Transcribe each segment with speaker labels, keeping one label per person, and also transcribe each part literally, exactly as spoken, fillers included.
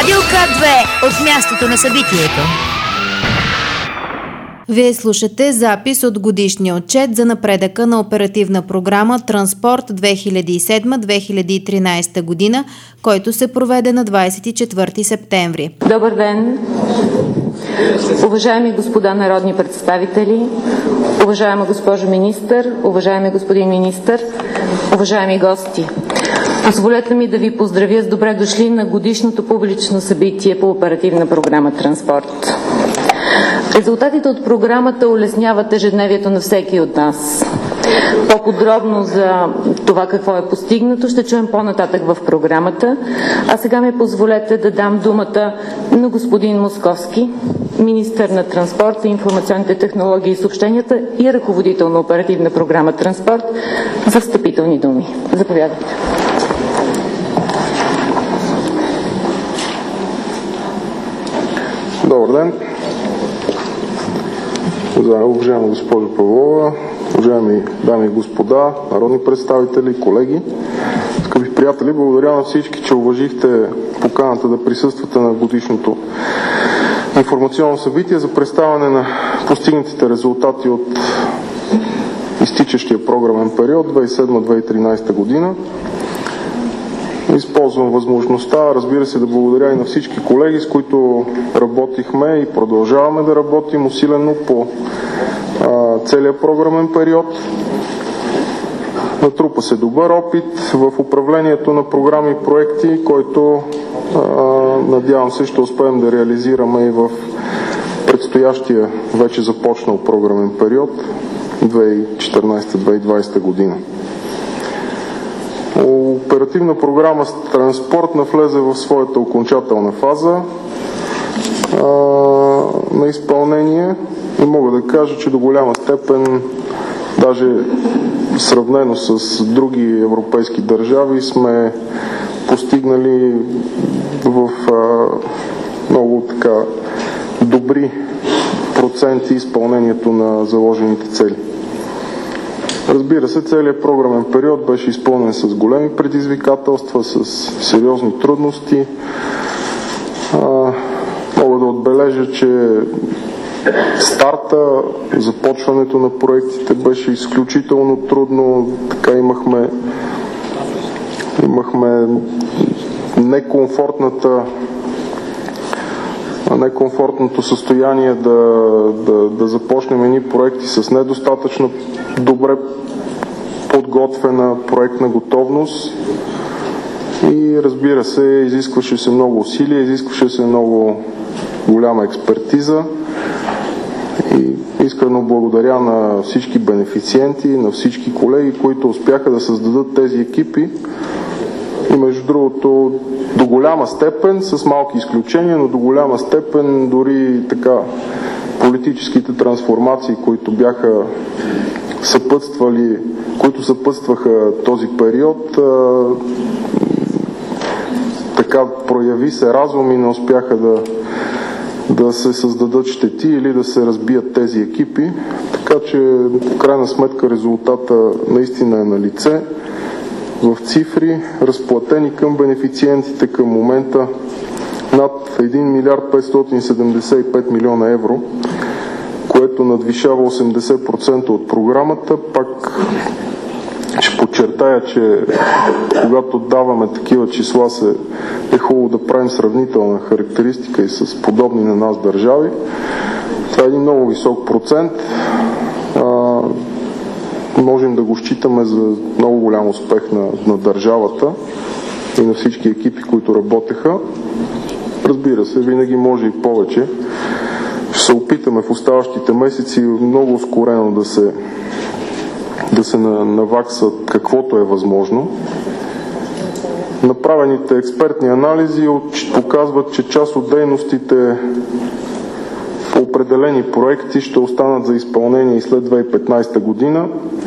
Speaker 1: Юка две от мястото на събитието.
Speaker 2: Вие слушате запис от годишния отчет за напредъка на оперативна програма Транспорт две хиляди и седма - две хиляди и тринадесета година, който се проведе на двадесет и четвърти септември.
Speaker 3: Добър ден, уважаеми господа народни представители, уважаема госпожо министър, уважаеми господин министър, уважаеми гости. Позволете ми да ви поздравя с добре дошли на годишното публично събитие по оперативна програма Транспорт. Резултатите от програмата улесняват ежедневието на всеки от нас. По-подробно за това какво е постигнато ще чуем по-нататък в програмата, а сега ми позволете да дам думата на господин Московски, министър на транспорта, информационните технологии и съобщенията и ръководител на оперативна програма Транспорт, за встъпителни думи. Заповядайте.
Speaker 4: Добър ден. Уважаема госпожо Павлова, уважаеми дами и господа, народни представители, колеги, скъпи приятели, благодаря на всички, че уважихте поканата да присъствате на годишното информационно събитие за представяне на постигнатите резултати от изтичащия програмен период две хиляди и седма - две хиляди и тринадесета година. Използвам възможността, разбира се, да благодаря и на всички колеги, с които работихме и продължаваме да работим усилено по а, целия програмен период. Натрупа се добър опит в управлението на програми и проекти, който а, надявам се ще успеем да реализираме и в предстоящия вече започнал програмен период две хиляди и четиринадесета - две хиляди и двадесета година. Оперативна програма Транспорт навлезе в своята окончателна фаза а, на изпълнение и мога да кажа, че до голяма степен, даже сравнено с други европейски държави, сме постигнали в а, много така добри проценти изпълнението на заложените цели. Разбира се, целият програмен период беше изпълнен с големи предизвикателства, с сериозни трудности. А, мога да отбележа, че старта, започването на проектите беше изключително трудно. Така имахме, имахме некомфортната некомфортното състояние да, да, да започнем едни проекти с недостатъчно добре подготвена проектна готовност и, разбира се, изискваше се много усилия, изискваше се много голяма експертиза и искрено благодаря на всички бенефициенти, на всички колеги, които успяха да създадат тези екипи и, между другото, до голяма степен, с малки изключения, но до голяма степен дори така политическите трансформации, които бяха съпътствали, които съпътстваха този период, а, така прояви се разум и не успяха да, да се създадат щети или да се разбият тези екипи, така че в крайна сметка резултата наистина е на лице. В цифри, разплатени към бенефициентите към момента над един милиард петстотин седемдесет и пет милиона евро, което надвишава осемдесет процента от програмата. Пак ще подчертая, че когато даваме такива числа, се е хубаво да правим сравнителна характеристика и с подобни на нас държави. Това е един много висок процент. А, можем да го считаме за много голям успех на, на държавата и на всички екипи, които работеха. Разбира се, винаги може и повече. Ще се опитаме в оставащите месеци много ускорено да се, да се наваксат каквото е възможно. Направените експертни анализи показват, че част от дейностите по определени проекти ще останат за изпълнение и след две хиляди и петнадесета година.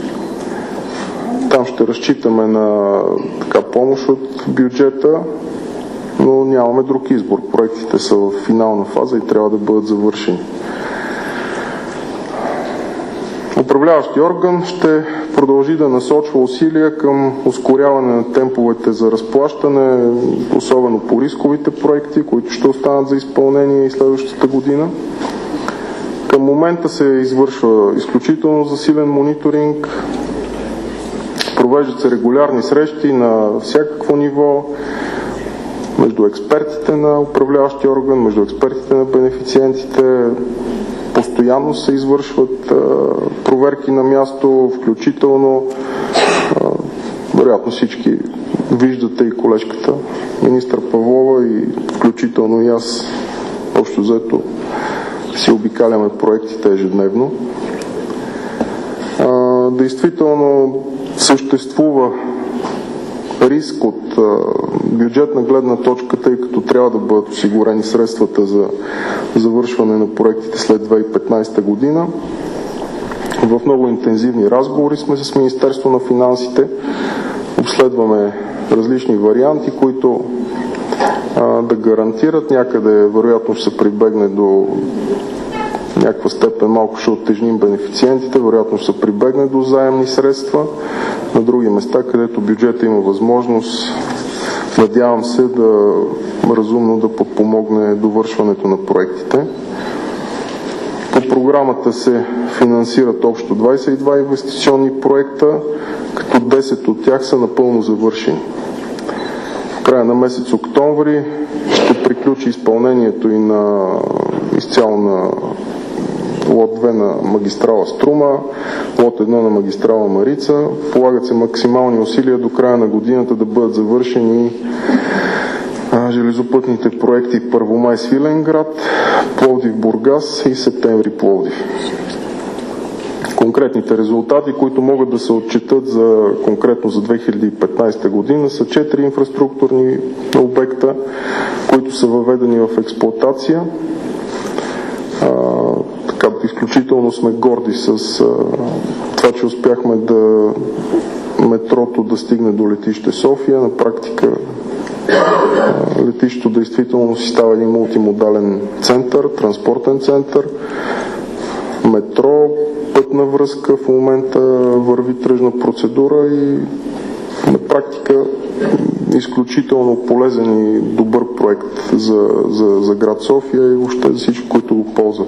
Speaker 4: Там ще разчитаме на така помощ от бюджета, но нямаме друг избор. Проектите са в финална фаза и трябва да бъдат завършени. Управляващия орган ще продължи да насочва усилия към ускоряване на темповете за разплащане, особено по рисковите проекти, които ще останат за изпълнение и следващата година. Към момента се извършва изключително засилен мониторинг, провеждат се регулярни срещи на всякакво ниво между експертите на управляващия орган, между експертите на бенефициентите. Постоянно се извършват а, проверки на място, включително а, вероятно всички виждате и колежката министър Павлова и включително и аз общо взето си обикаляме проектите ежедневно. А, действително съществува риск от а, бюджетна гледна точка, тъй като трябва да бъдат осигурени средствата за завършване на проектите след две хиляди и петнадесета година. В много интензивни разговори сме с Министерство на финансите, обследваме различни варианти, които а, да гарантират някъде, вероятно ще се прибегне до някаква степен, малко ще оттежним бенефициентите, вероятно ще се прибегне до заемни средства. На други места, където бюджета има възможност, надявам се да разумно да подпомогне довършването на проектите. По програмата се финансират общо двадесет и два инвестиционни проекта, като десет от тях са напълно завършени. В края на месец октомври ще приключи изпълнението и на изцяло на лот две на магистрала Струма, лот едно на магистрала Марица. Полагат се максимални усилия до края на годината да бъдат завършени а, железопътните проекти Първомай Свиленград, Пловдив Бургас и Септември Пловдив. Конкретните резултати, които могат да се отчетат за, конкретно за две хиляди и петнадесета година, са четири инфраструктурни обекта, които са въведени в експлоатация. А, така, изключително сме горди с а, това, че успяхме да метрото да стигне до летище София. На практика а, летището действително си става един мултимодален център, транспортен център, метро, пътна връзка, в момента върви тръжна процедура и на практика изключително полезен и добър проект за, за, за град София и въобще за всички, които го ползват.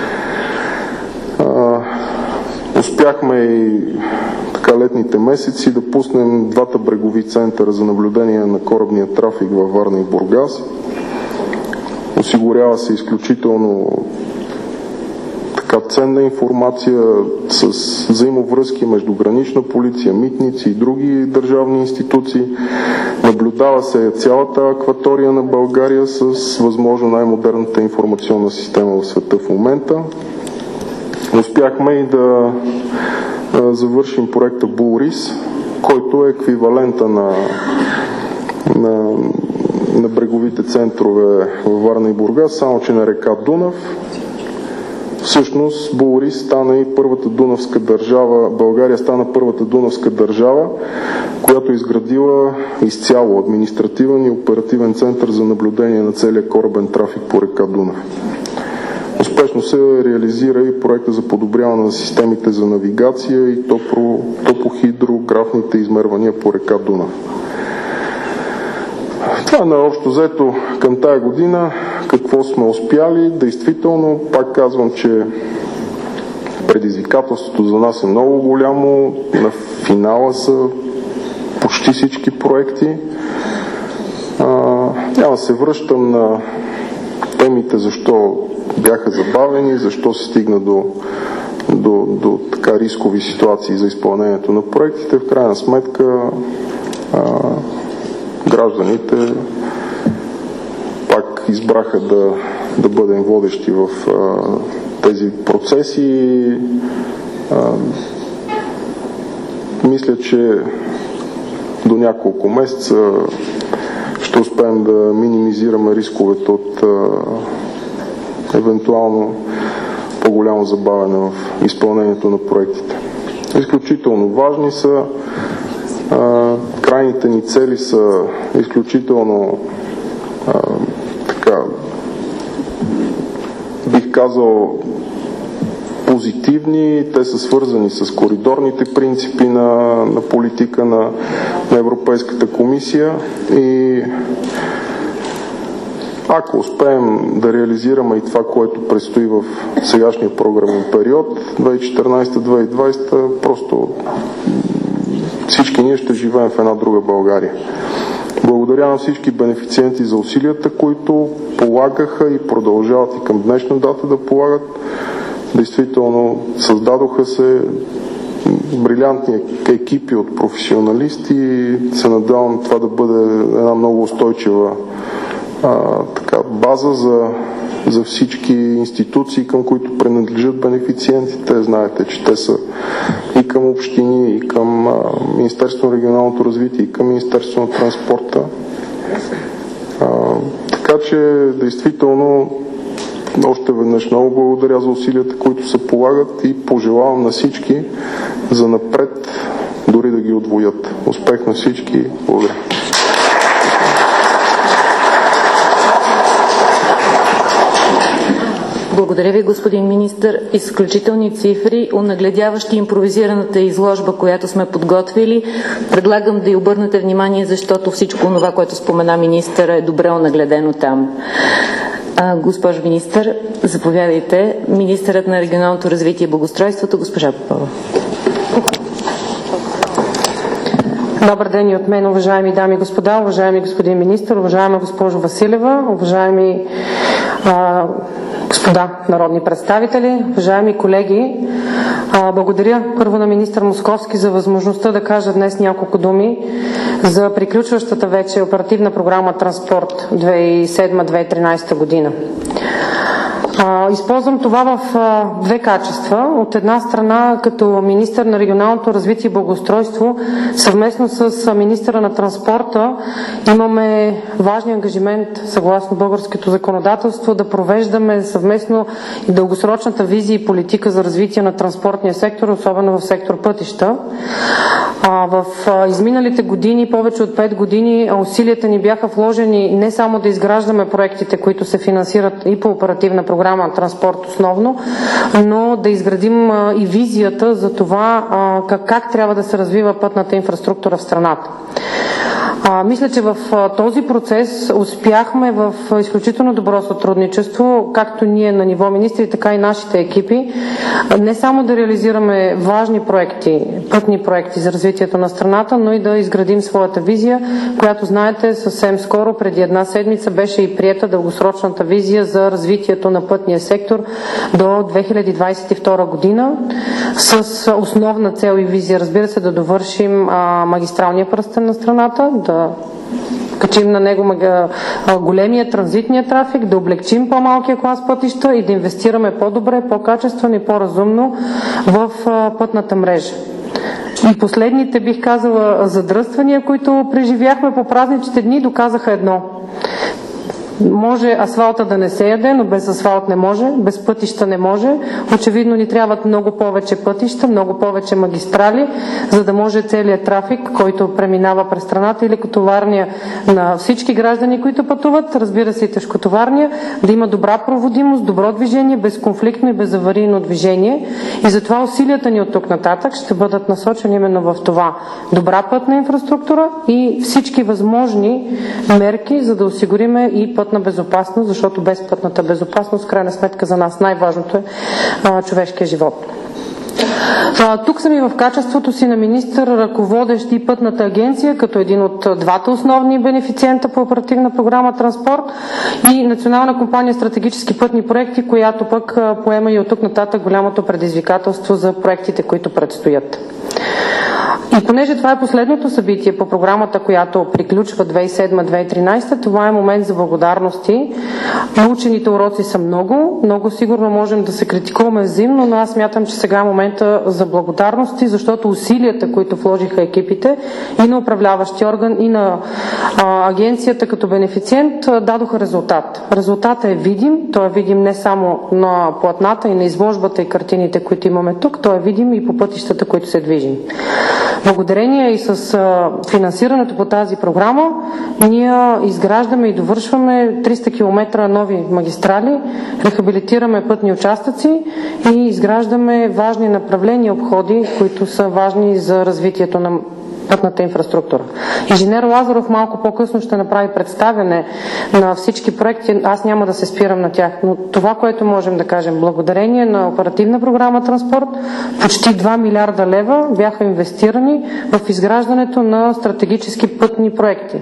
Speaker 4: А, успяхме и така летните месеци да пуснем двата брегови центъра за наблюдение на корабния трафик във Варна и Бургас. Осигурява се изключително така ценна информация с взаимовръзки между гранична полиция, митници и други държавни институции. Наблюдава се цялата акватория на България с възможно най-модерната информационна система в света в момента. Успяхме и да завършим проекта Булрис, който е еквивалента на, на, на бреговите центрове във Варна и Бургас, само че на река Дунав. Всъщност Булрис стана и първата дунавска държава, България стана първата дунавска държава, която изградила изцяло административен и оперативен център за наблюдение на целия корабен трафик по река Дунав. Успешно се реализира и проекта за подобряване на системите за навигация и топро, топохидрографните измервания по река Дунав. Това на общо взето към тая година, какво сме успяли. Действително, пак казвам, че предизвикателството за нас е много голямо. На финала са почти всички проекти. А, няма се връщам на темите, защо бяха забавени, защо се стигна до, до, до така рискови ситуации за изпълнението на проектите. В крайна сметка а, гражданите пак избраха да, да бъдем водещи в а, тези процеси. А, мисля, че до няколко месеца ще успеем да минимизираме рисковете от а, евентуално по-голямо забавяне в изпълнението на проектите. Изключително важни са. А, крайните ни цели са изключително а, така, бих казал, позитивни, те са свързани с коридорните принципи на, на политика на, на Европейската комисия и ако успеем да реализираме и това, което предстои в сегашния програмен период две хиляди и четиринадесета - две хиляди и двадесета, просто всички ние ще живеем в една друга България. Благодаря на всички бенефициенти за усилията, които полагаха и продължават и към днешна дата да полагат. Действително създадоха се брилянтни екипи от професионалисти и се надявам това да бъде една много устойчива а, така, база за, за всички институции, към които принадлежат бенефициентите. Знаете, че те са и към общини, и към а, Министерството на регионалното развитие, и към Министерството на транспорта. А, така че, действително, още веднъж много благодаря за усилията, които се полагат и пожелавам на всички за напред дори да ги удвоят. Успех на всички! Благодаря!
Speaker 3: Благодаря ви, господин министър. Изключителни цифри, онагледяващи импровизираната изложба, която сме подготвили. Предлагам да й обърнете внимание, защото всичко това, което спомена министъра, е добре онагледено там. А, госпожо министър, заповядайте. Министърът на регионалното развитие и благоустройството, госпожа Попова.
Speaker 5: Добър ден и от мен, уважаеми дами и господа, уважаеми господин министър, уважаема госпожо Василева, уважаеми а, господа народни представители, уважаеми колеги. А, благодаря първо на министър Московски за възможността да кажа днес няколко думи за приключващата вече оперативна програма Транспорт две хиляди и седма - две хиляди и тринадесета година. А, използвам това в а, две качества. От една страна, като министър на регионалното развитие и благоустройство, съвместно с а, министъра на транспорта имаме важен ангажимент, съгласно българското законодателство, да провеждаме съвместно и дългосрочната визия и политика за развитие на транспортния сектор, особено в сектор пътища. А, в а, изминалите години, повече от пет години, усилията ни бяха вложени не само да изграждаме проектите, които се финансират и по оперативна програма Транспорт основно, но да изградим а, и визията за това а, как, как трябва да се развива пътната инфраструктура в страната. А, мисля, че в а, този процес успяхме в а, изключително добро сътрудничество, както ние на ниво министри, така и нашите екипи, а, не само да реализираме важни проекти, пътни проекти за развитието на страната, но и да изградим своята визия, която, знаете, съвсем скоро, преди една седмица, беше и приета дългосрочната визия за развитието на пътния сектор до две хиляди двадесет и втора година, с основна цел и визия, разбира се, да довършим а, магистралния пръстен на страната, да качим на него големия транзитния трафик, да облегчим по-малкия клас пътища и да инвестираме по-добре, по-качествено и по-разумно в пътната мрежа. И последните, бих казала, задръствания, които преживяхме по празничните дни, доказаха едно. Може асфалта да не се яде, но без асфалт не може, без пътища не може. Очевидно ни трябват много повече пътища, много повече магистрали, за да може целият трафик, който преминава през страната, или товарния на всички граждани, които пътуват, разбира се и тежкотоварния, да има добра проводимост, добро движение, безконфликтно и безаварийно движение. И затова усилията ни от тук нататък ще бъдат насочени именно в това. Добра пътна инфраструктура и всички възможни мерки, за да осигуриме и пътна безопасност, защото без пътната безопасност, в крайна сметка за нас най-важното е а, човешкия живот. А, тук съм и в качеството си на министър, ръководещ и пътната агенция, като един от двата основни бенефициента по оперативна програма Транспорт, и Национална компания Стратегически пътни проекти, която пък а, поема и от тук нататък голямото предизвикателство за проектите, които предстоят. И понеже това е последното събитие по програмата, която приключва две хиляди и седма - две хиляди и тринадесета, това е момент за благодарности. Научените уроци са много, много сигурно можем да се критикуваме взаимно, но аз смятам, че сега е момента за благодарности, защото усилията, които вложиха екипите и на управляващия орган, и на а, агенцията като бенефициент, дадоха резултат. Резултатът е видим, той е видим не само на платната и на изложбата и картините, които имаме тук, той е видим и по пътищата, които се движим. Благодарение и с а, финансирането по тази програма, ние изграждаме и довършваме триста километра нови магистрали, рехабилитираме пътни участъци и изграждаме важни направления и обходи, които са важни за развитието на пътната инфраструктура. Инженер Лазаров малко по-късно ще направи представяне на всички проекти. Аз няма да се спирам на тях, но това, което можем да кажем, благодарение на Оперативна програма Транспорт, почти два милиарда лева бяха инвестирани в изграждането на стратегически пътни проекти.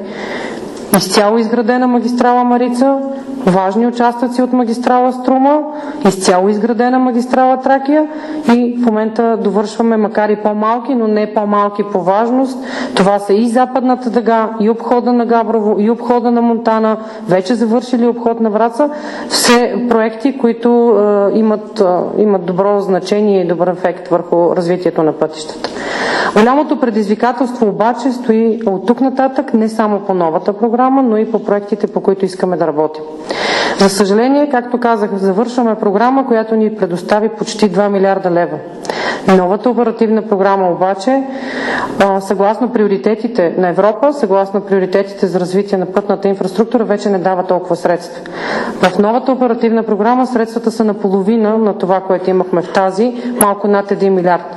Speaker 5: Изцяло изградена магистрала Марица, важни участъци от магистрала Струма, изцяло изградена магистрала Тракия и в момента довършваме, макар и по-малки, но не по-малки по важност. Това са и Западната дъга, и обхода на Габрово, и обхода на Монтана, вече завършили обход на Враца. Все проекти, които е, имат, е, имат добро значение и добър ефект върху развитието на пътищата. Голямото предизвикателство обаче стои от тук нататък не само по новата програма, но и по проектите, по които искаме да работим. За съжаление, както казах, завършваме програма, която ни предостави почти два милиарда лева. Новата оперативна програма обаче, съгласно приоритетите на Европа, съгласно приоритетите за развитие на пътната инфраструктура, вече не дава толкова средства. В новата оперативна програма средствата са наполовина на това, което имахме в тази, малко над един милиард.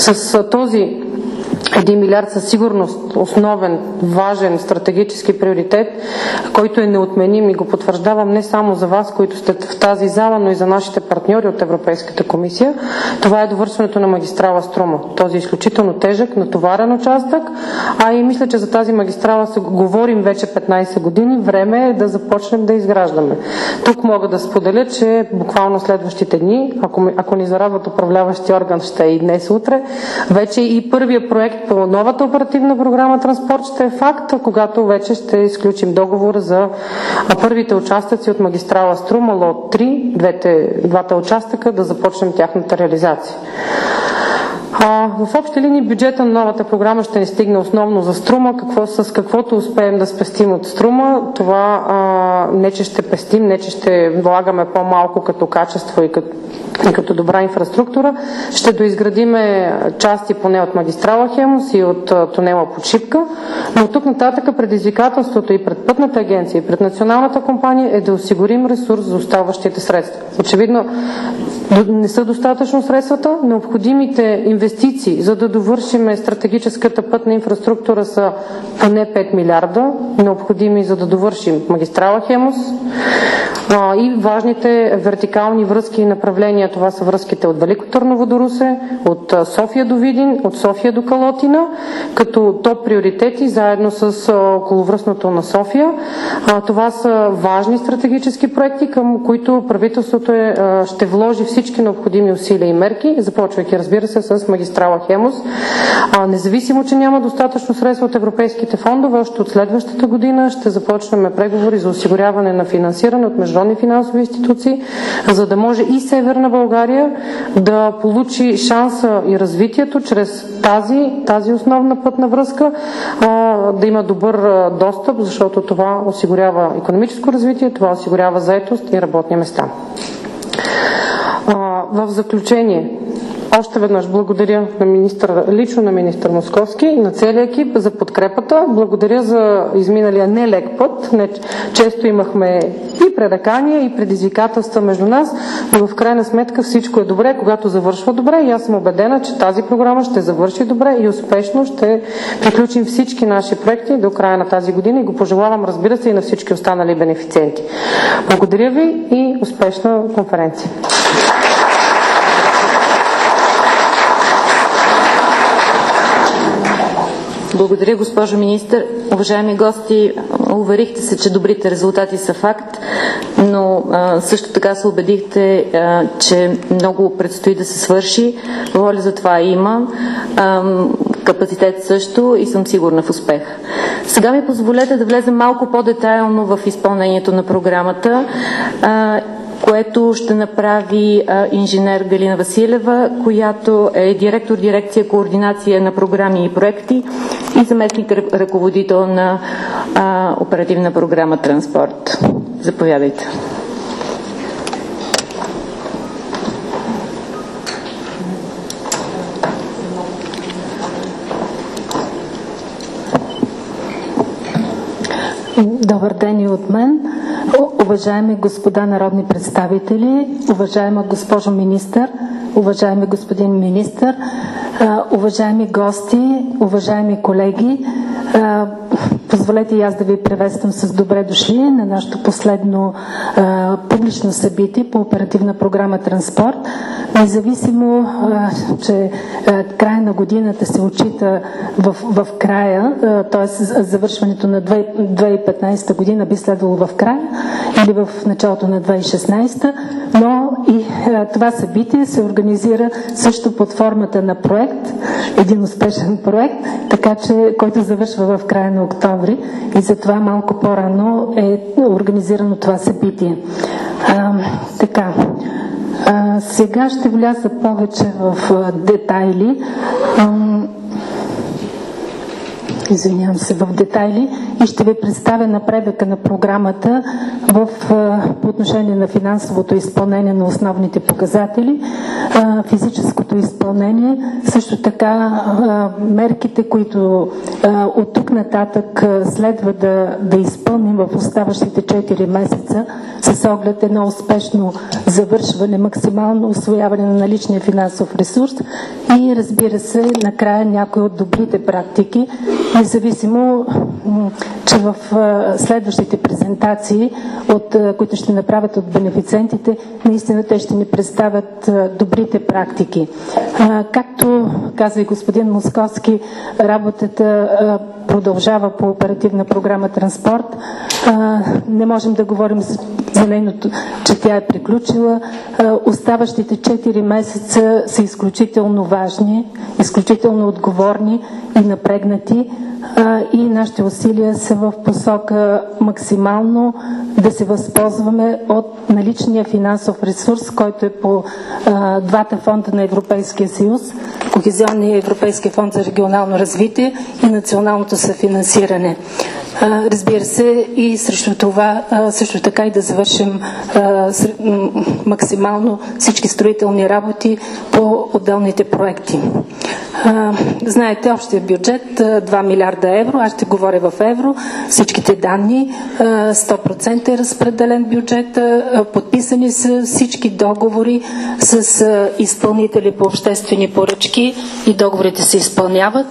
Speaker 5: С този един милиард със сигурност основен, важен, стратегически приоритет, който е неотменим и го потвърждавам не само за вас, които сте в тази зала, но и за нашите партньори от Европейската комисия. Това е довършването на магистрала Струма. Този изключително тежък, натоварен участък, а и мисля, че за тази магистрала се говорим вече петнайсет години. Време е да започнем да изграждаме. Тук мога да споделя, че буквално следващите дни, ако, ако ни зарадват управляващи орган, ще е и днес, утре, вече и първия проект по новата оперативна програма Транспорт ще е факт, когато вече ще изключим договор за първите участъци от магистрала Струма, лот три, двете, двата участъка, да започнем тяхната реализация. А, в общи линии бюджета на новата програма ще ни стигне основно за Струма, какво, с каквото успеем да спестим от Струма. Това а, не че ще пестим, не че ще влагаме по-малко като качество и като, и като добра инфраструктура. Ще доизградиме части поне от магистрала Хемус и от а, тунела под Шипка, но тук нататък предизвикателството и пред Пътната агенция, и пред националната компания е да осигурим ресурс за оставащите средства. Очевидно не са достатъчно средствата, необходимите инвестиции, за да довършим стратегическата пътна инфраструктура, са поне пет милиарда, необходими за да довършим магистрала Хемус а, и важните вертикални връзки и направления. Това са връзките от Велико Търново до Русе, от София до Видин, от София до Калотина, като топ приоритети заедно с околовръстното на София. А, това са важни стратегически проекти, към които правителството е, а, ще вложи всички необходими усилия и мерки, започвайки, разбира се, с магистрала Хемус. А, независимо, че няма достатъчно средства от европейските фондове, още от следващата година ще започнем преговори за осигуряване на финансиране от международни финансови институции, за да може и Северна България да получи шанса и развитието чрез тази, тази основна пътна връзка, а, да има добър достъп, защото това осигурява икономическо развитие, това осигурява заетост и работни места. В заключение, още веднъж благодаря на министър, лично на министър Московски и на целия екип за подкрепата. Благодаря за изминалия нелек път. Не, често имахме и пререкания, и предизвикателства между нас, но в крайна сметка всичко е добре, когато завършва добре, и аз съм убедена, че тази програма ще завърши добре и успешно ще приключим всички наши проекти до края на тази година и го пожелавам, разбира се, и на всички останали бенефициенти. Благодаря ви и успешна конференция.
Speaker 3: Благодаря, госпожо министър. Уважаеми гости, уверихте се, че добрите резултати са факт, но а, също така се убедихте, а, че много предстои да се свърши. Воля за това има, а, капацитет също и съм сигурна в успех. Сега ми позволете да влезем малко по-детайлно в изпълнението на програмата, а, което ще направи а, инженер Галина Василева, която е директор дирекция координация на програми и проекти и заместник ръководител на а, оперативна програма Транспорт. Заповядайте.
Speaker 6: Добър ден и от мен. Уважаеми господа народни представители, уважаема госпожо министър, уважаеми господин министър, уважаеми гости, уважаеми колеги, позволете и аз да ви приветствам с добре дошли на нашето последно а, публично събитие по оперативна програма Транспорт. Независимо, а, че а, края на годината се отчита в, в края, т.е. завършването на две хиляди и петнадесета година би следвало в края или в началото на две хиляди и шестнадесета, но и а, това събитие се организира също под формата на проект, един успешен проект, така че който завършва в края на октомври и затова малко по-рано е организирано това събитие. А, така, а, сега ще вляза повече в а, детайли. А, Извинявам се, в детайли и ще ви представя напредъка на програмата в, по отношение на финансовото изпълнение на основните показатели, физическото изпълнение, също така мерките, които от тук нататък следва да, да изпълним в оставащите четири месеца с оглед едно успешно завършване, максимално усвояване на наличния финансов ресурс и, разбира се, накрая някои от добрите практики, независимо, че в следващите презентации, от, които ще направят от бенефициентите, наистина те ще ни представят добрите практики. Както каза и господин Московски, работата продължава по оперативна програма Транспорт. Не можем да говорим за нейното, че тя е приключила. Оставащите четири месеца са изключително важни, изключително отговорни и напрегнати. И нашите усилия са в посока максимално да се възползваме от наличния финансов ресурс, който е по а, двата фонда на Европейския съюз, Кохезионния Европейски фонд за регионално развитие и националното съфинансиране. А, разбира се, и срещу това а, също така и да завършим а, с, м, максимално всички строителни работи по отделните проекти. А, знаете, общия бюджет два милиарда евро, аз ще говоря в евро, всичките данни, сто процента е разпределен бюджет, подписани са всички договори с изпълнители по обществени поръчки и договорите се изпълняват.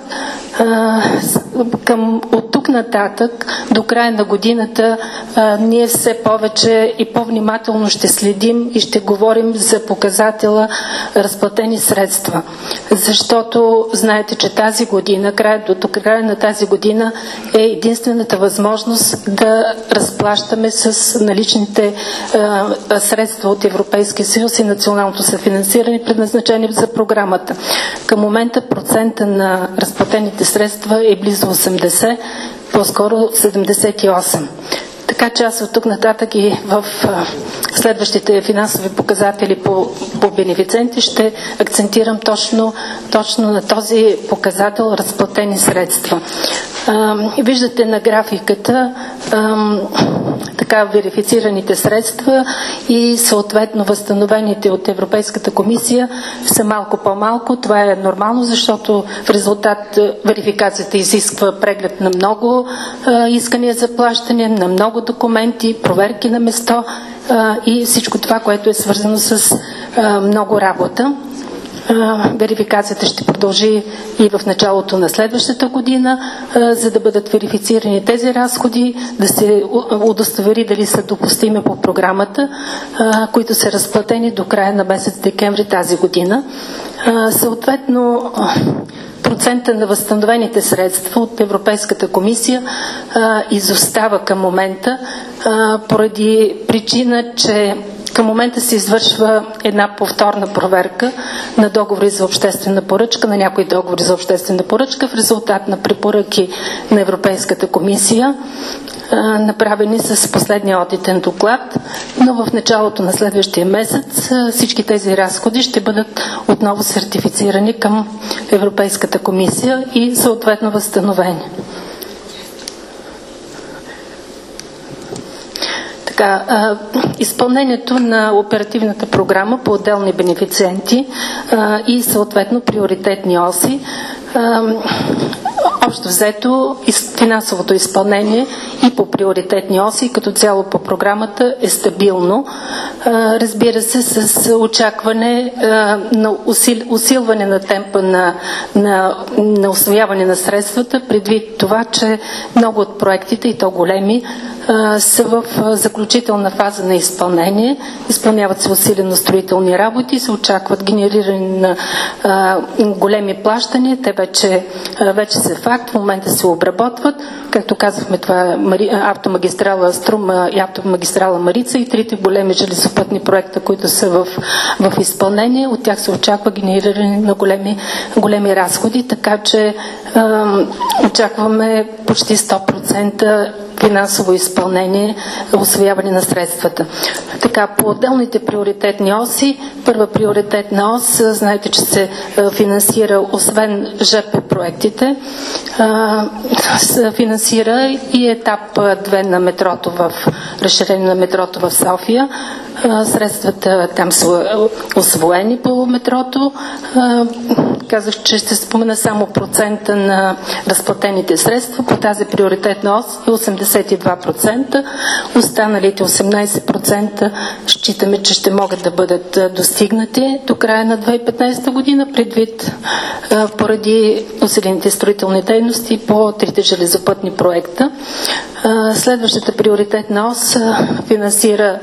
Speaker 6: Към, от тук нататък, до края на годината, ние все повече и по-внимателно ще следим и ще говорим за показателя разплатени средства. Защото знаете, че тази година, края, до края на тази година е единствената възможност да разплащаме с наличните а, средства от Европейския съюз и националното съфинансиране, предназначени за програмата. Към момента процента на разплатените средства е близо осемдесет, по-скоро седемдесет и осем. Така че аз от тук нататък и в а, следващите финансови показатели по, по бенефициенти ще акцентирам точно, точно на този показател разплатени средства. А, виждате на графиката а, така верифицираните средства и съответно възстановените от Европейската комисия са малко по-малко. Това е нормално, защото в резултат верификацията изисква преглед на много а, искания за плащане, на много документи, проверки на место а, и всичко това, което е свързано с а, много работа. Верификацията ще продължи и в началото на следващата година, за да бъдат верифицирани тези разходи, да се удостовери дали са допустими по програмата, които са разплатени до края на месец декември тази година. Съответно, процента на възстановените средства от Европейската комисия а, изостава към момента а, поради причина, че към момента се извършва една повторна проверка на договори за обществена поръчка, на някои договори за обществена поръчка в резултат на препоръки на Европейската комисия, а, направени с последния одитен доклад, но в началото на следващия месец а, всички тези разходи ще бъдат отново сертифицирани към Европейската комисия и съответно възстановени. Така, а, изпълнението на оперативната програма по отделни бенефициенти а, и съответно приоритетни оси. А, общо взето финансовото изпълнение и по приоритетни оси, като цяло по програмата е стабилно. Разбира се, с очакване на усил, усилване на темпа на, на, на усвояване на средствата, предвид това, че много от проектите, и то големи, са в заключителна фаза на изпълнение. Изпълняват се усилено строителни работи, се очакват генериране на а, големи плащания. Те вече, а, вече са факт, в момента се обработват. Както казахме, това е Мари... автомагистрала Струма и автомагистрала Марица и трите големи железопътни проекта, които са в, в изпълнение. От тях се очаква генериране на големи, големи разходи, така че а, очакваме почти сто процента финансово изпълнение, усвояване на средствата. Така, по отделните приоритетни оси, първа приоритетна ос, знаете, че се финансира, освен ЖП проектите, се финансира и етап две на метрото в разширение на метрото в София. Средствата там са усвоени по метрото. Казах, че ще спомена само процента на разплатените средства. По тази приоритетна ос е осемдесет и два процента. Останалите осемнадесет процента считаме, че ще могат да бъдат достигнати до края на две хиляди и петнадесета година, предвид поради усилените строителни дейности по трите железопътни проекта. Следващата приоритетна ос финансира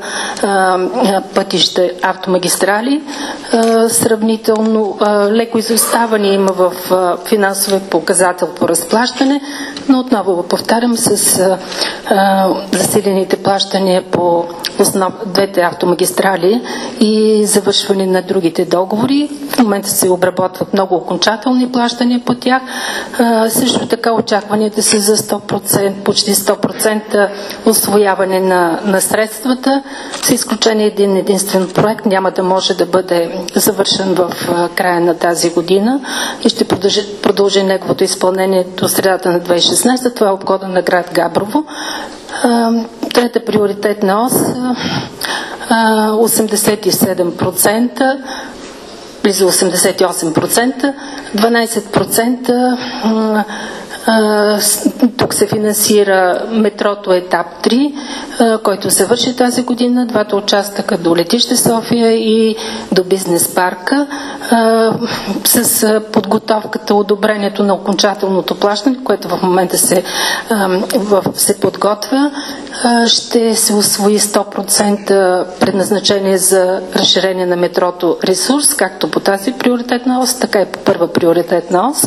Speaker 6: пътища, автомагистрали. Сравнително леко изоставане има в финансовия показател по разплащане, но отново повтарям, с засилените плащания по основ... двете автомагистрали и завършване на другите договори. В момента се обработват много окончателни плащания по тях. Също така очакванията са за сто процента, почти сто процента усвояване на, на средствата, с изключение един единствен проект няма да може да бъде завършен в края на тази година и ще продължи, продължи неговото изпълнение до средата на две хиляди и шестнадесета. Това е обхода на град Габрово. Трета приоритетна ос осемдесет и седем процента, близо осемдесет и осем процента, дванадесет процента тук се финансира метрото етап три, който се върши тази година, двата участъка до летище София и до бизнес парка, с подготовката, одобрението на окончателното плащане, което в момента се, се подготвя. Ще се усвои сто процента предназначение за разширение на метрото ресурс, както по тази приоритетна ос, така и по първа приоритетна ос.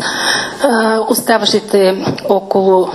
Speaker 6: Оставащите около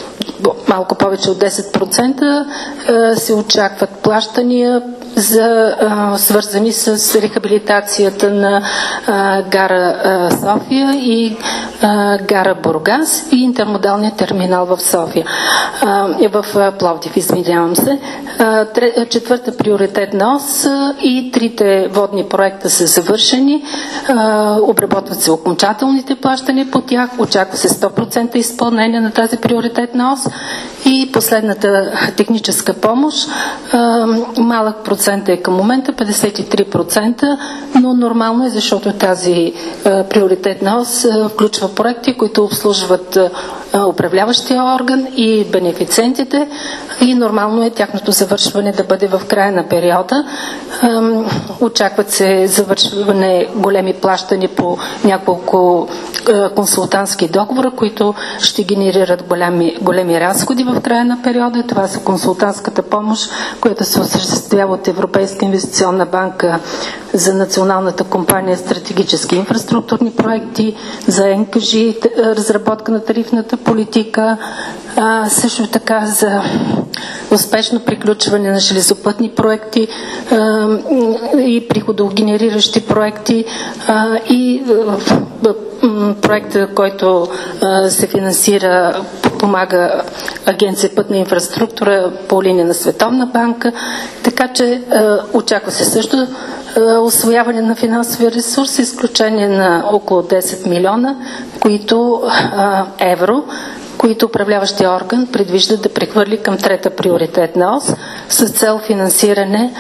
Speaker 6: малко повече от десет процента се очакват плащания за, а, свързани с рехабилитацията на а, гара а, София и а, гара Бургас и интермодалния терминал в София. А, в а, Пловдив, извинявам се. А, тре, четвърта приоритетна ос а, и трите водни проекта са завършени. А, обработват се окончателните плащания по тях. Очаква се сто процента изпълнение на тази приоритетна ос. И последната техническа помощ, а, малък процент е към момента, петдесет и три процента, но нормално е, защото тази а, приоритетна ос а, включва проекти, които обслужват а, управляващия орган и бенефициентите и нормално е тяхното завършване да бъде в края на периода. А, очакват се завършване големи плащания по няколко а, консултантски договора, които ще генерират големи, големи разходи в края на периода. Това са консултантската помощ, която се осъществява от Европейска инвестиционна банка за Националната компания стратегически инфраструктурни проекти, за ен ка жи, разработка на тарифната политика, а, също така за успешно приключване на железопътни проекти а, и приходогенериращи проекти а, и а, проекта, който а, се финансира, помага Агенция пътна инфраструктура по линия на Световна банка, така че а, очаква се също усвояване на финансовия ресурс, изключение на около десет милиона, които а, евро, които управляващия орган предвижда да прехвърли към трета приоритетна ос с цел финансиране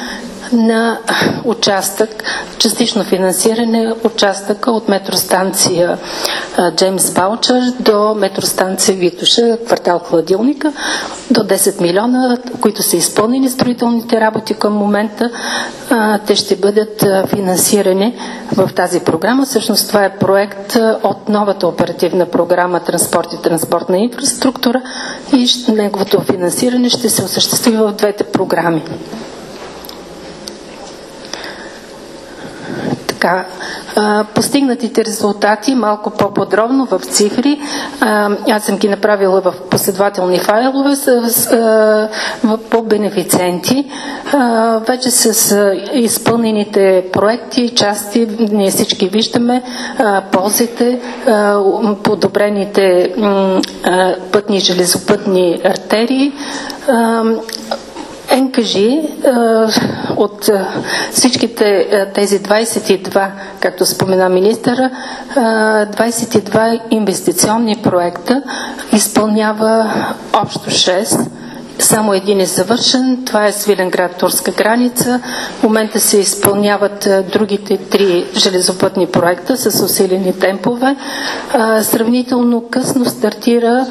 Speaker 6: на участък, частично финансиране участъка от метростанция Джеймс Баучър до метростанция Витоша, квартал Хладилника, до десет милиона, които са изпълнени строителните работи към момента. Те ще бъдат финансирани в тази програма. Всъщност това е проект от новата оперативна програма Транспорт и транспортна инфраструктура и неговото финансиране ще се осъществи в двете програми. Така, постигнатите резултати малко по-подробно в цифри. Аз съм ги направила в последователни файлове по бенефициенти. Вече с изпълнените проекти, части, ние всички виждаме ползите, подобрените пътни и железопътни артерии. Ен Ка Жи от всичките тези двадесет и два, както спомена министъра, двадесет и два инвестиционни проекта изпълнява общо шест. Само един е завършен, това е Свиленград-турска граница. В момента се изпълняват другите три железопътни проекта с усилени темпове. Сравнително късно стартира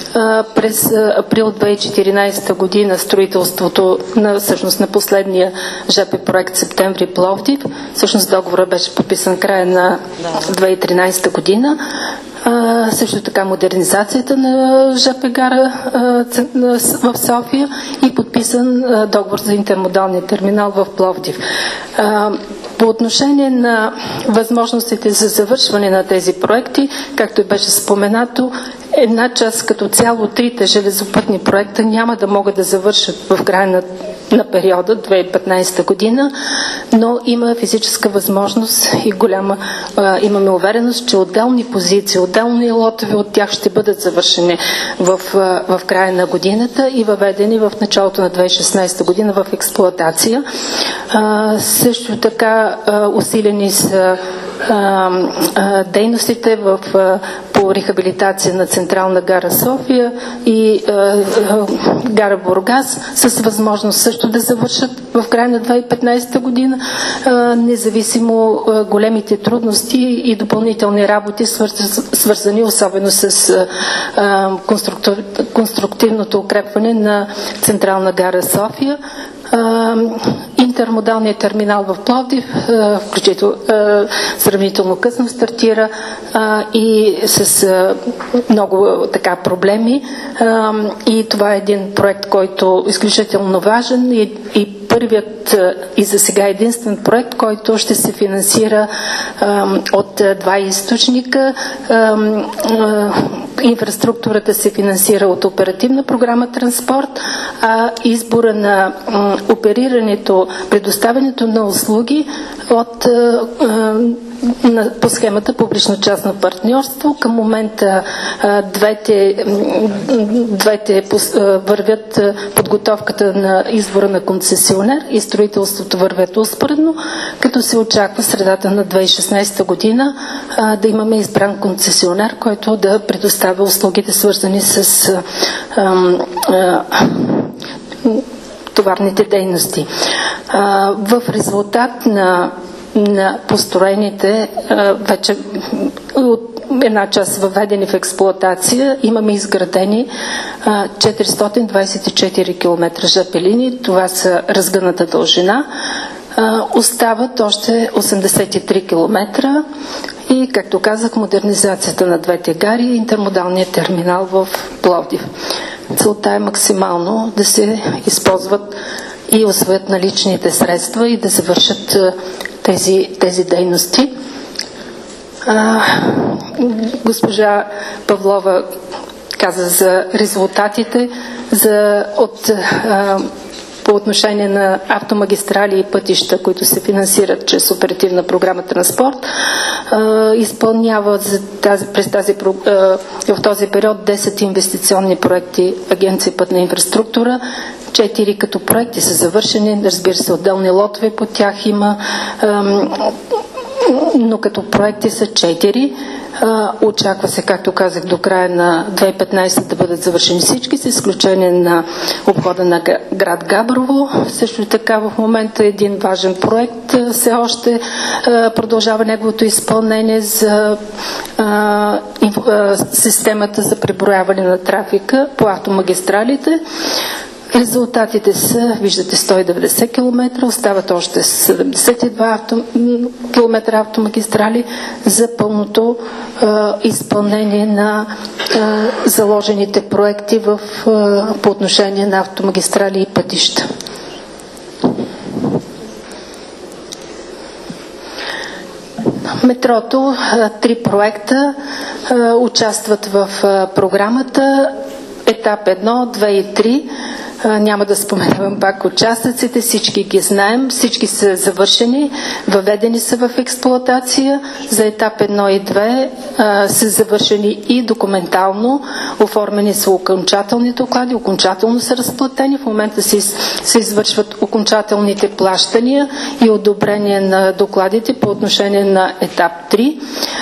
Speaker 6: през април две хиляди и четиринадесета година строителството на, всъщност, на последния Ж П проект Септември Пловдив. Всъщност договорът беше подписан края на две хиляди и тринадесета година. А, също така модернизацията на Ж П гара а, в София и подписан а, договор за интермодалния терминал в Пловдив. А, по отношение на възможностите за завършване на тези проекти, както и беше споменато, една част като цяло трите железопътни проекта няма да могат да завършат в края на, на периода две хиляди и петнадесета година, но има физическа възможност и голяма, а, имаме увереност, че отделни позиции, отделни лотове от тях ще бъдат завършени в, в края на годината и въведени в началото на две хиляди и шестнадесета година в експлоатация. А, също така а, усилени са а, а, дейностите в, а, по рехабилитация на Централна гара София и а, а, гара Бургас с възможност също да завършат в края на две хиляди и петнадесета година, а, независимо а, големите трудности и допълнителни работи, свързани особено с а, конструктив, конструктивното укрепване на Централна гара София. Интермодалният терминал в Пловдив, включително сравнително късно стартира и с много така проблеми. И това е един проект, който е изключително важен и, и първият и за сега единствен проект, който ще се финансира от два източника. Инфраструктурата се финансира от оперативна програма Транспорт, а избора на оперирането, предоставянето на услуги от по схемата публично-частно партньорство. Към момента двете, двете вървят подготовката на избора на концесионер и строителството вървят успоредно, като се очаква средата на две хиляди и шестнадесета година да имаме избран концесионер, който да предоставя услугите, свързани с а, а, товарните дейности. А, в резултат на на построените вече от една част въведени в експлоатация, имаме изградени четиристотин двадесет и четири километра Ж П линии. Това са разгъната дължина. Остават още осемдесет и три километра и, както казах, модернизацията на двете гари и интермодалния терминал в Пловдив. Целта е максимално да се използват и усвоят наличните средства и да завършат тези, тези дейности. А, госпожа Павлова каза за резултатите за, от, а, по отношение на автомагистрали и пътища, които се финансират чрез оперативна програма Транспорт. А, изпълнява за тази, през тази, а, в този период десет инвестиционни проекти Агенция пътна инфраструктура. Четири като проекти са завършени, разбира се, отделни лотове по тях има, но като проекти са четири. Очаква се, както казах, до края на две хиляди и петнадесета да бъдат завършени всички, с изключение на обхода на град Габрово. Също така в момента един важен проект все още продължава неговото изпълнение за системата за преброяване на трафика по автомагистралите. Резултатите са, виждате, сто и деветдесет километра, остават още седемдесет и два километра автомагистрали за пълното е, изпълнение на е, заложените проекти в, е, по отношение на автомагистрали и пътища. Метрото, три проекта участват в програмата. Етап едно, две и три. Няма да споменавам пак участъците, всички ги знаем, всички са завършени, въведени са в експлоатация. За етап едно и две са завършени и документално, оформени са окончателни доклади, окончателно са разплатени. В момента се, се извършват окончателните плащания и одобрение на докладите по отношение на етап три.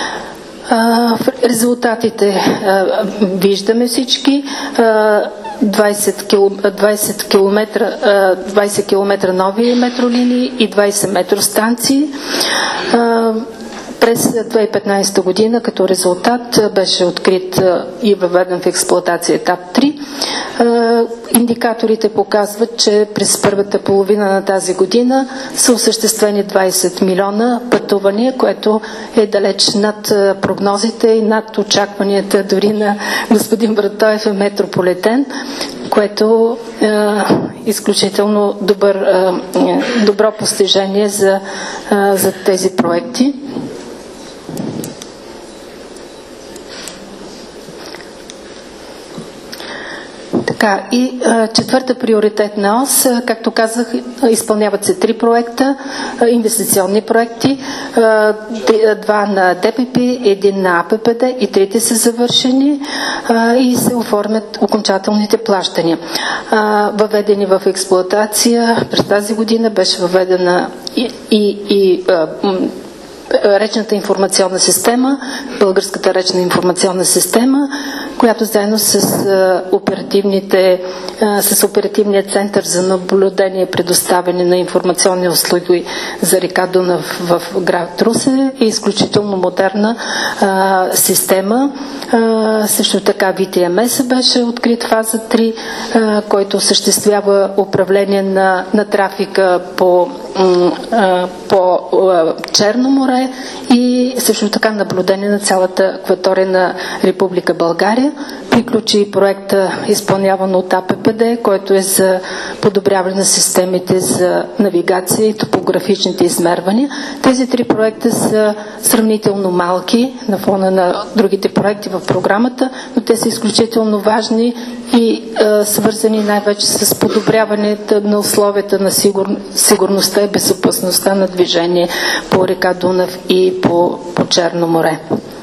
Speaker 6: Резултатите виждаме всички. двадесет километра, двадесет километра нови метролинии и двадесет метростанции. През две хиляди и петнадесета година като резултат беше открит и въведен в експлоатация етап три. Индикаторите показват, че през първата половина на тази година са осъществени двадесет милиона пътувания, което е далеч над прогнозите и над очакванията дори на господин Братоев е метрополитен, което е изключително добър, добро постижение за, за тези проекти. Така, и а, четвърта приоритетна ос, а, както казах, изпълняват се три проекта, а, инвестиционни проекти, а, два на Д П П, един на А П П Д и трите са завършени а, и се оформят окончателните плащания. А, въведени в експлоатация през тази година беше въведена и, и, и а, речната информационна система, българската речна информационна система, която заедно с оперативните, с оперативния център за наблюдение и предоставяне на информационни услуги за река Дунав в град Русе е изключително модерна а, система. А, също така В Т М С беше открит фаза три, а, който осъществява управление на, на трафика по, а, по а, Черно море и също така наблюдение на цялата акватория на Република България. Приключи проекта, изпълняван от А П П Д, който е за подобряване на системите за навигация и топографичните измервания. Тези три проекта са сравнително малки на фона на другите проекти в програмата, но те са изключително важни и е, свързани най-вече с подобряването на условията на сигур... сигурността и безопасността на движение по река Дунав и по, по Черно море.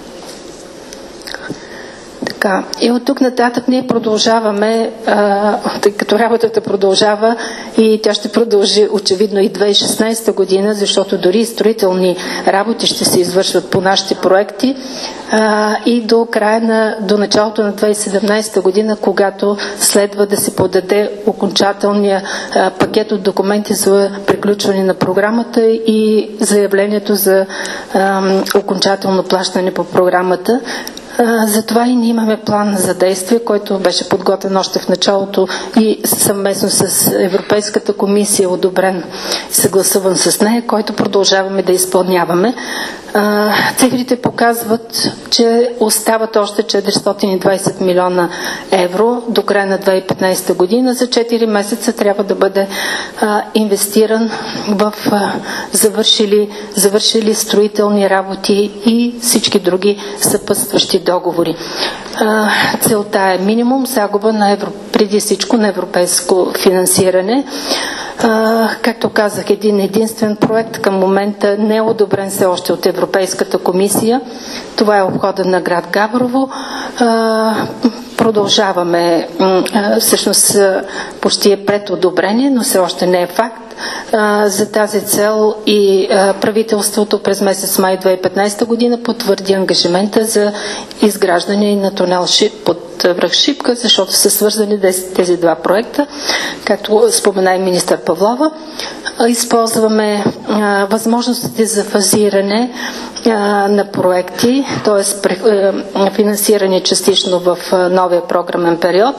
Speaker 6: Така, и от тук нататък ние продължаваме, а, тъй като работата продължава и тя ще продължи очевидно и две хиляди и шестнадесета година, защото дори строителни работи ще се извършват по нашите проекти а, и до края на, до началото на две хиляди и седемнадесета година, когато следва да се подаде окончателния а, пакет от документи за приключване на програмата и заявлението за а, окончателно плащане по програмата. Затова и ние имаме план за действие, който беше подготвен още в началото и съвместно с Европейската комисия одобрен и съгласуван с нея, който продължаваме да изпълняваме. Цифрите показват, че остават още четиристотин и двадесет милиона евро до края на две хиляди и петнадесета година. За четири месеца трябва да бъде а, инвестиран в а, завършили, завършили строителни работи и всички други съпътстващи договори. А, целта е минимум загуба на евро, преди всичко на европейско финансиране. А, както казах, един единствен проект към момента не е одобрен все още от Европейската комисия. Това е обхода на град Габрово. А, продължаваме. Всъщност почти е предодобрение, но все още не е факт. За тази цел и правителството през месец май две хиляди и петнадесета година потвърди ангажимента за изграждане на тунел под връх Шипка, защото са свързани тези два проекта, както спомена и министър Павлова. Използваме възможностите за фазиране на проекти, т.е. финансиране частично в новия програмен период.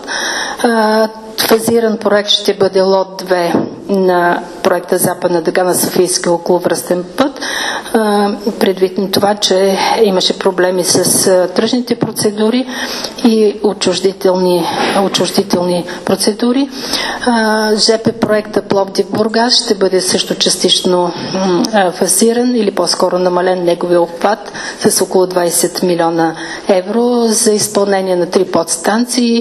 Speaker 6: Фазиран проект ще бъде лот две на проекта Западна дъга на Софийския околовръстен път. Предвид на това, че имаше проблеми с тръжните процедури и отчуждителни, отчуждителни процедури. ЖП проекта Пловдив-Бургас ще бъде също частично фазиран или по-скоро намален неговия обхват с около двадесет милиона евро за изпълнение на три подстанции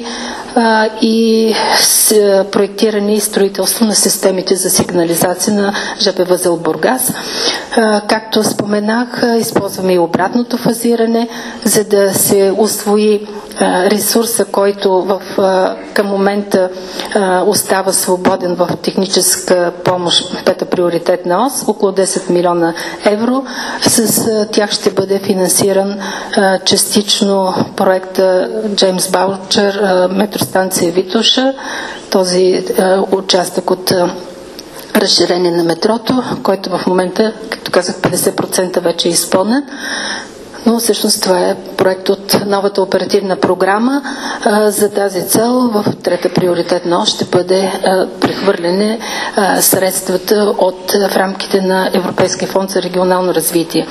Speaker 6: и с проектиране и строителство на системите за сигнализация на ЖП възел Бургас. Както споменах, използваме и обратното фазиране, за да се усвои ресурса, който в, към момента остава свободен в техническа помощ, пета приоритетна ос, около десет милиона евро. С тях ще бъде финансиран частично проекта Джеймс Баучер, метростанция Витоша, този участък от разширение на метрото, който в момента, както казах, петдесет процента вече е изпълнен. Но всъщност това е проект от новата оперативна програма. За тази цел в трета приоритетна ос ще бъде прехвърляне средствата от, в рамките на Европейския фонд за регионално развитие.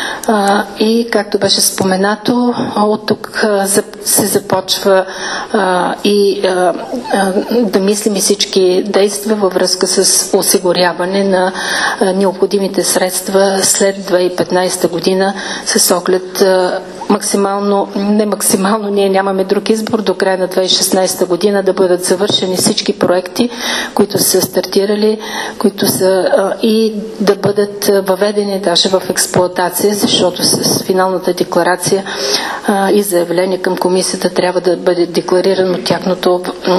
Speaker 6: И както беше споменато, от тук се започва и да мислим и всички действия във връзка с осигуряване на необходимите средства след две хиляди и петнадесета година с оглед максимално, не максимално, ние нямаме друг избор до края на две хиляди и шестнадесета година да бъдат завършени всички проекти, които са стартирали, които са и да бъдат въведени даже в експлоатация, защото с финалната декларация и заявление към комисията трябва да бъде декларирано тяхното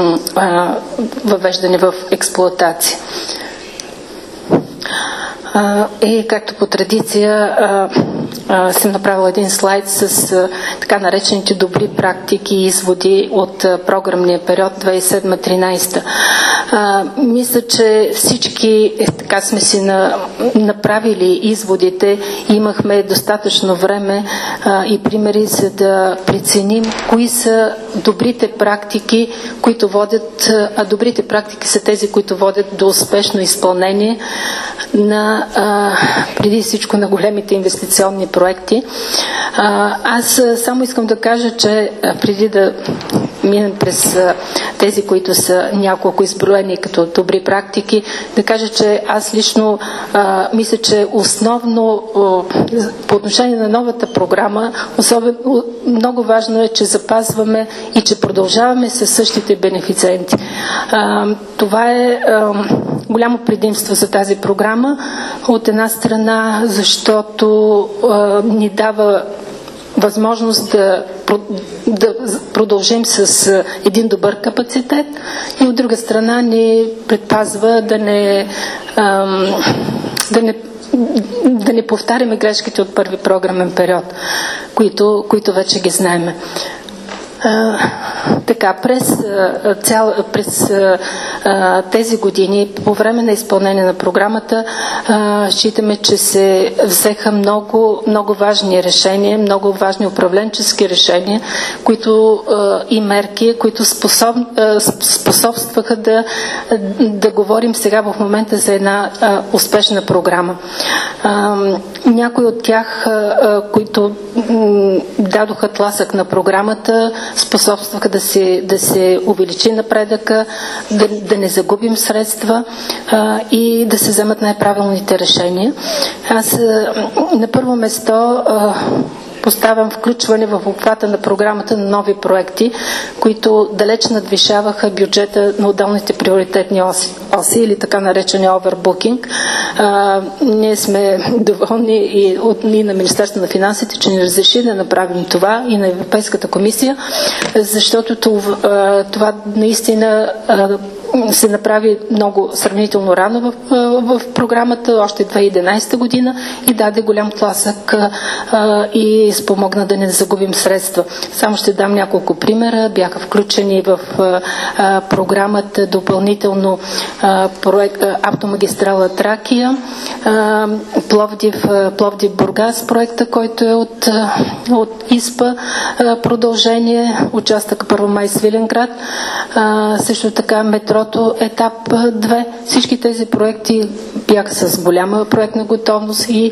Speaker 6: въвеждане в експлоатация. И както по традиция съм направила един слайд с така наречените добри практики и изводи от програмния период две хиляди и седма - тринадесета. Мисля, че всички така сме си на, направили изводите, имахме достатъчно време и примери, за да преценим кои са добрите практики, които водят, а добрите практики са тези, които водят до успешно изпълнение на а, преди всичко на големите инвестиционни проекти. А, аз само искам да кажа, че а, преди да минем през а, тези, които са няколко изброени като добри практики, да кажа, че аз лично а, мисля, че основно а, по отношение на новата програма, особено много важно е, че запазваме и че продължаваме със същите бенефициенти. А, това е а, голямо предимство за тази програма. От една страна, защото а, ни дава възможност да, да продължим с един добър капацитет и от друга страна ни предпазва да не, а, да не да не повтаряме грешките от първи програмен период, които, които вече ги знаем. А, така, през, цял, през а, тези години, по време на изпълнение на програмата, а, считаме, че се взеха много, много важни решения, много важни управленчески решения, които а, и мерки, които способ, а, способстваха да, да говорим сега в момента за една а, успешна програма. А, някои от тях, а, които м, дадоха тласък на програмата, способстваха да се, да се увеличи напредъка, да, да не загубим средства а, и да се вземат най-правилните решения. Аз а, на първо место а, поставям включване в обхвата на програмата на нови проекти, които далеч надвишаваха бюджета на отделните приоритетни оси, оси или така наречения овербукинг. А, ние сме доволни и от и на Министерството на финансите, че ни разреши да направим това, и на Европейската комисия, защото това, това наистина се направи много сравнително рано в, в програмата, още две хиляди и единадесета година, и даде голям тласък а, и спомогна да не загубим средства. Само ще дам няколко примера. Бяха включени в а, програмата допълнително а, проект, а, автомагистрала Тракия, а, Пловдив, Пловдив Бургас проекта, който е от, от ИСПА, а, продължение, участък Първомай Свиленград, а, също така метрото етап две. Всички тези проекти бяха с голяма проектна готовност и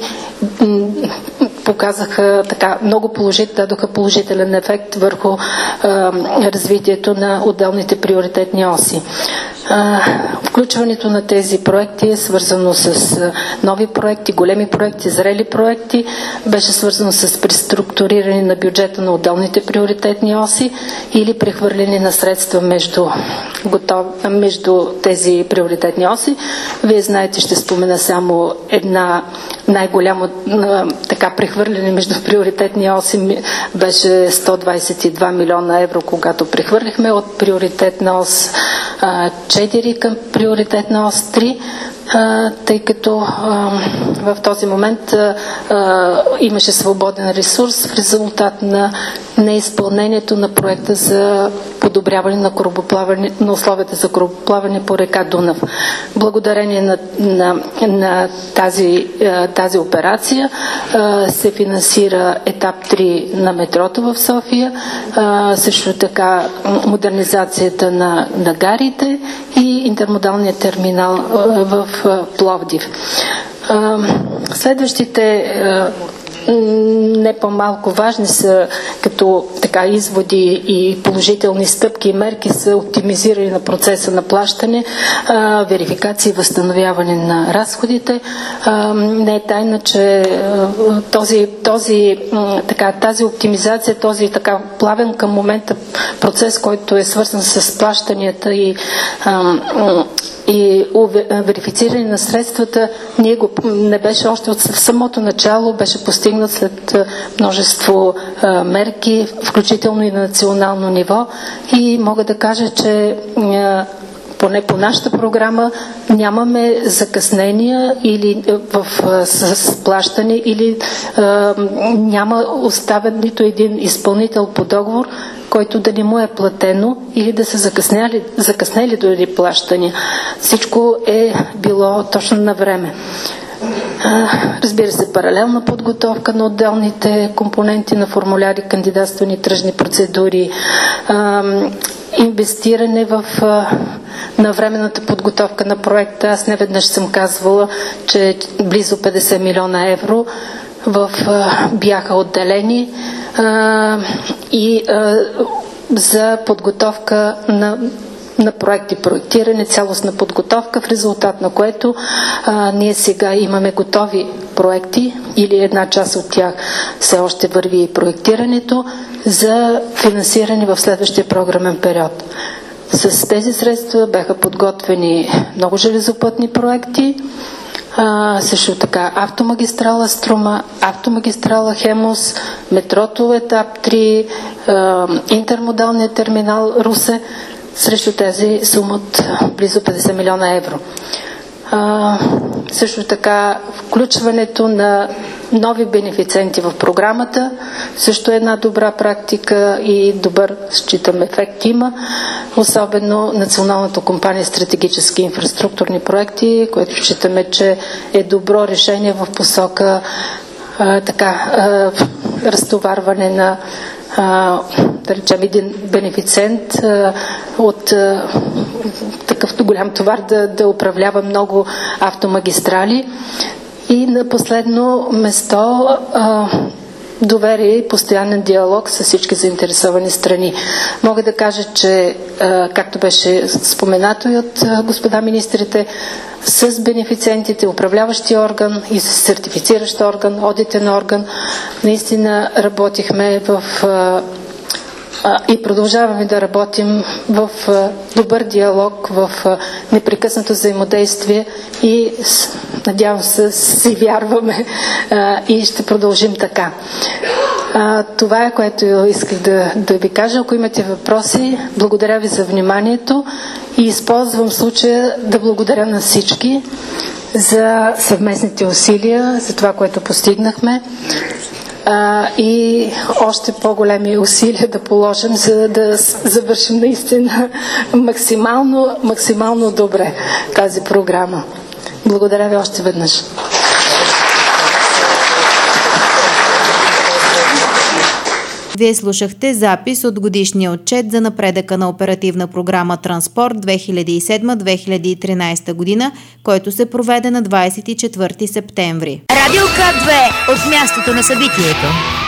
Speaker 6: показаха така много положително, дадоха положителен ефект върху а, развитието на отделните приоритетни оси. А, включването на тези проекти е свързано с а, нови проекти, големи проекти, зрели проекти, беше свързано с преструктуриране на бюджета на отделните приоритетни оси или прехвърляне на средства между, готов, между тези приоритетни оси. Вие знаете, ще спомена само една най-голямо така прехвърляне между приоритетни оси беше сто двадесет и два милиона евро, когато прехвърлихме от приоритетна ос четири към приоритетна ос три, тъй като в този момент имаше свободен ресурс в резултат на неизпълнението на проекта за подобряване на, на условията за корабоплаване по река Дунав. Благодарение на, на, на тази, тази операция се финансира етап три на метрото в София, също така модернизацията на, на гарите и интермодалния терминал в Пловдив. Следващите не по-малко важни са като така изводи и положителни стъпки и мерки са оптимизиране на процеса на плащане, а, верификация и възстановяване на разходите. А, не е тайна, че а, този, този, а, така, тази оптимизация, този така плавен към момента процес, който е свързан с плащанията и а, и верифициране на средствата, ние го не беше още от самото начало, беше постигнат след множество а, мерки, включително и на национално ниво, и мога да кажа, че а, поне по нашата програма нямаме закъснения или в, с, с плащане или а, няма оставен нито един изпълнител по договор, който да не му е платено или да са закъснели, закъснели дори плащания. Всичко е било точно на време. Разбира се, паралелна подготовка на отделните компоненти на формуляри, кандидатствани тръжни процедури, инвестиране в навременната подготовка на проекта. Аз не веднъж съм казвала, че близо петдесет милиона евро в, бяха отделени а, и а, за подготовка на на проекти, проектиране, цялостна подготовка, в резултат на което а, ние сега имаме готови проекти или една част от тях все още върви и проектирането за финансиране в следващия програмен период. С тези средства бяха подготвени много железопътни проекти, а, също така автомагистрала Струма, автомагистрала Хемус, метрото етап три, а, интермодалния терминал Русе, срещу тези сума от близо петдесет милиона евро. А, също така включването на нови бенефициенти в програмата също е една добра практика и добър, считам, ефект има. Особено Националната компания стратегически инфраструктурни проекти, което считаме, че е добро решение в посока а, така, а, разтоварване на а, да речем един бенефициент а, от а, такъв голям товар да, да управлява много автомагистрали. И на последно место а, доверие и постоянен диалог с всички заинтересовани страни. Мога да кажа, че както беше споменато и от господа министрите, с бенефициентите, управляващи орган и с сертифициращ орган, одитен орган, наистина работихме в и продължаваме да работим в добър диалог, в непрекъснато взаимодействие и надявам се си вярваме и ще продължим така. Това е, което исках да, да ви кажа. Ако имате въпроси, благодаря ви за вниманието и използвам случая да благодаря на всички за съвместните усилия, за това, което постигнахме. А, и още по-големи усилия да положим, за да завършим наистина максимално, максимално добре тази програма. Благодаря ви още веднъж.
Speaker 2: Вие слушахте запис от годишния отчет за напредъка на оперативна програма Транспорт две хиляди и седма - две хиляди и тринадесета година, който се проведе на двадесет и четвърти септември.
Speaker 1: Радио К две от мястото на събитието.